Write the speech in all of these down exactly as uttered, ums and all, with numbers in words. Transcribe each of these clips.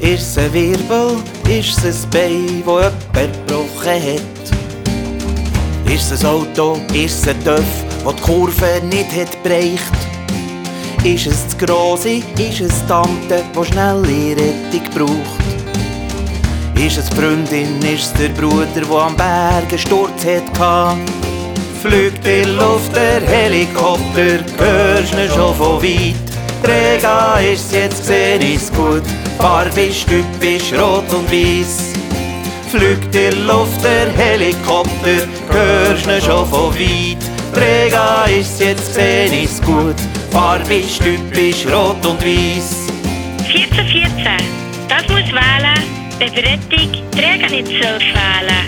Ist es ein Wirbel, ist es ein Bein, wo jemand gebrochen hat? Ist es ein Auto, ist es ein Töff, wo die Kurve nicht hat bereicht? Ist es das Grosse, ist es die Tante, die schnelle Rettung braucht? Ist es die Freundin, ist es der Bruder, der am Berg einen Sturz hatte? Fliegt in der Luft der Helikopter, hörst du ihn schon von weit. Träger ist jetzt, seh ich's gut, Farbe ist typisch rot und weiss. Fliegt in der Luft der Helikopter, hörst du ihn schon von weit. Träger ist jetzt, seh ich's gut, Farbe ist typisch rot und weiss. vierzehn vierzehn, das muss wählen, wenn die Rettung Träger nicht soll fehlen.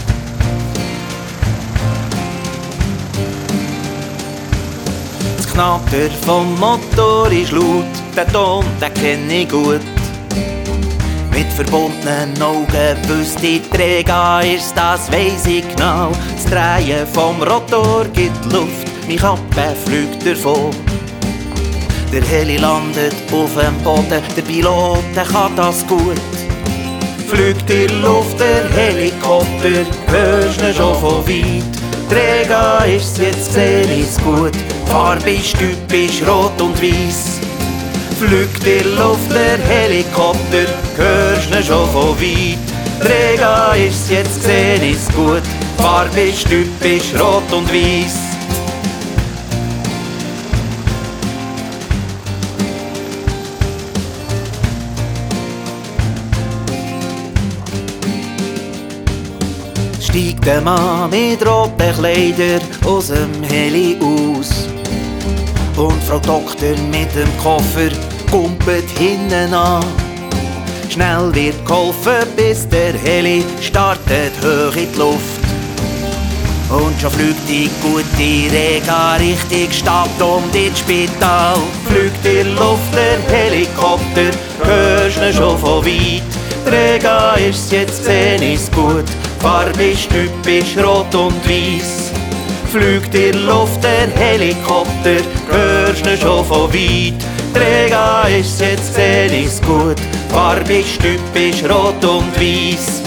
Das Knatter vom Motor ist laut, den Ton, den kenn ich gut. Mit verbundenen Augen wüsste ich, Träger ist, das weiss ich genau. Das Drehen vom Rotor gibt Luft, meine Kappe fliegt davon. Der Heli landet auf dem Boden, der Pilot, der kann das gut. Fliegt in der Luft der Helikopter, hörst du ihn schon von weit. Träger ist's, jetzt seh ich's gut, Farbe ist typisch rot und weiss. Fliegt in der Luft der Helikopter, hörst du ihn schon von weit. Träger ist's, jetzt seh ich's gut, Farbe ist typisch rot und weiss. Steigt der Mann mit roten Kleidern aus dem Heli aus. Und Frau Doktor mit dem Koffer kumpelt hinten an. Schnell wird geholfen, bis der Heli startet hoch in die Luft. Und schon fliegt die gute Rega Richtung Stadt und ins Spital. Fliegt in der Luft der Helikopter, hörst du ihn schon von weit. Rega ist's, jetzt seh ich's gut, Farbe ist typisch rot und weiss. Fliegt in der Luft der Helikopter, hörst du ihn schon von weit. Träger ist's, jetzt seh ich's gut, Farbe ist typisch rot und weiss.